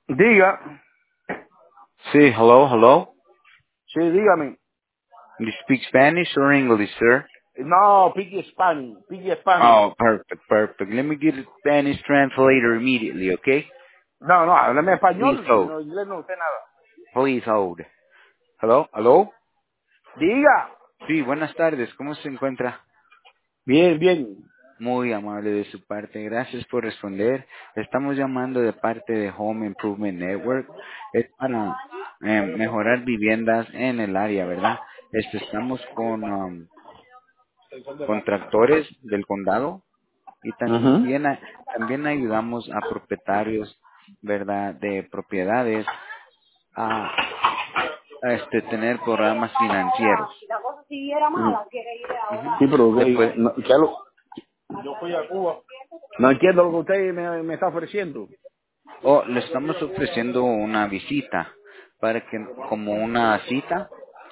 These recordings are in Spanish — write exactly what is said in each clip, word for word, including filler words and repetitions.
Diga, Sí, hello, hello. sí, dígame. You speak Spanish or English, sir? No, Piggy Spanish, Piggy Spanish. Oh, perfect, perfect. Let me get a Spanish translator immediately, okay? No, no, háblame Please español, hold. no, inglés no sé nada. Please hold. Hello, hello. Diga. Sí, buenas tardes. ¿Cómo se encuentra? Bien, bien. Muy amable de su parte. Gracias por responder. Estamos llamando de parte de Home Improvement Network. Es para eh, mejorar viviendas en el área, ¿verdad? Este, estamos con um, contractores del condado y Ujú. también a- también ayudamos a propietarios, ¿verdad?, de propiedades a, a, este tener programas financieros. Mm. Ujú. Sí, pero Le ¿qué, puede- no, ¿qué lo- yo fui a Cuba. No entiendo lo que usted me, me está ofreciendo. o le estamos ofreciendo una visita para que como una cita,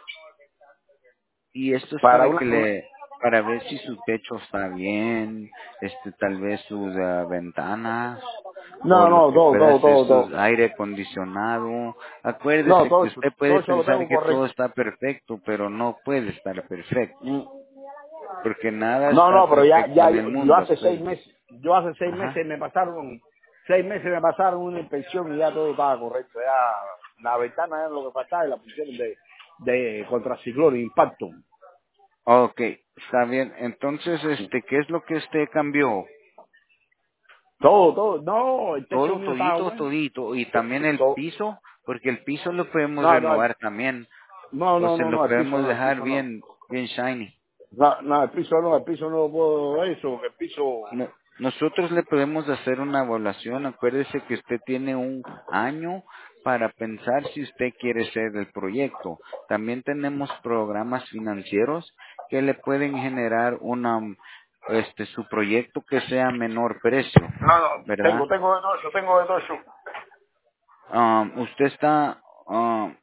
y esto es Para para una, que una- le para ver si su techo está bien, este tal vez sus ah, ventanas o No, lo no, que todo, pueda todo, ser todo, su todo. aire acondicionado. No, Acuérdese todo que eso, usted todo puede eso lo pensar tengo que todo correcto. está perfecto, pero no puede estar perfecto, Mm. porque nada No, está no, pero ya, perfecto ya, en el yo mundo, hace seis acuérdese. meses, yo hace seis Ajá. meses me pasaron, seis meses me pasaron una inspección y ya todo estaba correcto. Ya la ventana era lo que faltaba y la pusieron de, de contraciclón, impacto. Okay, está bien. Entonces, este, ¿qué es lo que usted cambió? Todo, todo, no, el techo Todo, mío estaba todito, bueno. todito, y también el Todo. piso, porque el piso lo podemos No, no, renovar también, no, o no, se no, lo no, el piso podemos no, el dejar piso no. bien, bien shiny. No, no, el piso no, el piso no puedo eso, porque el piso. No- nosotros le podemos hacer una evaluación. Acuérdese que usted tiene un año para pensar si usted quiere ser del proyecto. También tenemos programas financieros que le pueden generar una, este, su proyecto que sea menor precio, No, no, ¿verdad? tengo, tengo de todo eso, tengo de todo eso. Um, usted está, um,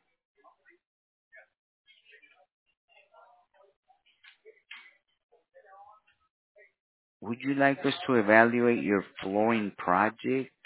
would you like us to evaluate your flooring project?